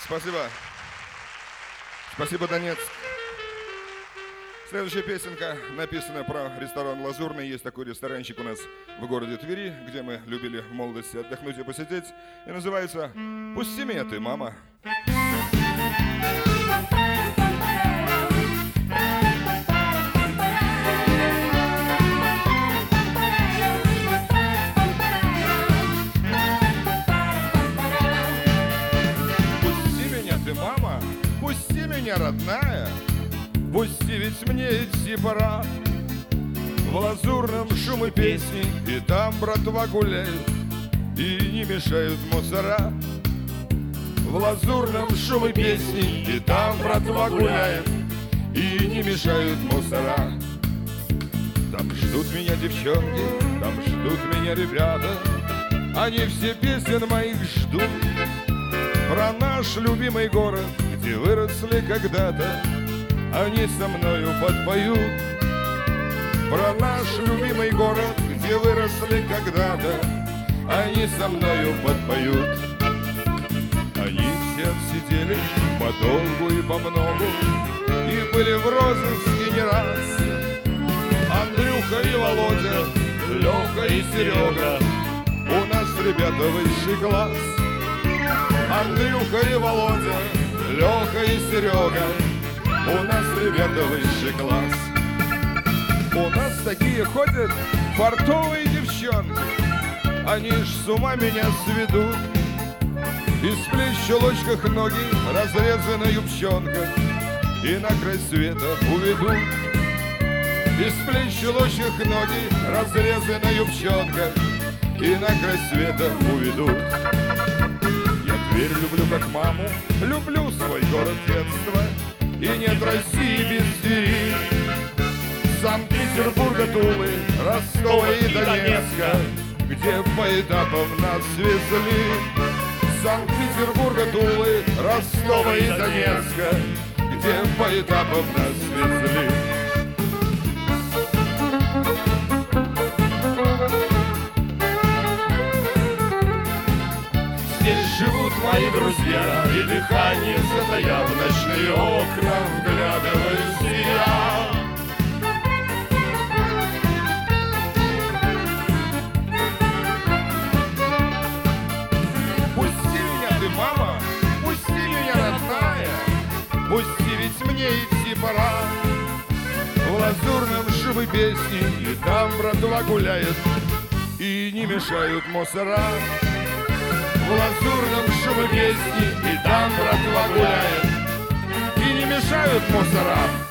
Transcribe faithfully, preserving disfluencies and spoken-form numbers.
Спасибо. Спасибо, Донецк. Следующая песенка написана про ресторан «Лазурный». Есть такой ресторанчик у нас в городе Твери, где мы любили в молодости отдохнуть и посидеть. И называется «Пусти меня ты, мама». Пусти меня ты, мама, пусти меня, родная. Пусти, ведь мне идти пора. В лазурном шумы песни, и там братва гуляют, и не мешают мусора. В лазурном шумы песни, и там братва гуляет, и не мешают мусора. Там ждут меня девчонки, там ждут меня ребята, они все песен моих ждут. Про наш любимый город, где выросли когда-то, они со мною подпоют. Про наш любимый город, где выросли когда-то, они со мною подпоют. Они все сидели подолгу и по многу, и были в розыске не раз. Андрюха и Володя, Лёха и Серега, у нас, ребята, высший класс. Андрюха и Володя, Лёха и Серега, у нас, ребята, высший класс. У нас такие ходят фартовые девчонки, они ж с ума меня сведут. Из плеч в щелочках ноги, разрезана юбчонка, и на край света уведут. Из плеч в щелочках ноги, разрезана юбчонка, и на край света уведут. Я Тверь люблю как маму, люблю свой город детства, и нет России без Твери. Санкт-Петербурга, Тулы, Ростова и Донецка, где по этапам нас везли. Санкт-Петербурга, Тулы, Ростова и Донецка, где по этапам нас везли. Здесь живут мои друзья, и дыхание затая, в ночные окна вглядываюсь я. Пусти меня ты, мама, пусти меня, родная, пусти, ведь мне идти пора. В лазурном шумы песни, и там братва гуляет, и не мешают мусора. В лазурном шумы песни, и там братва гуляет, и не мешают мусора.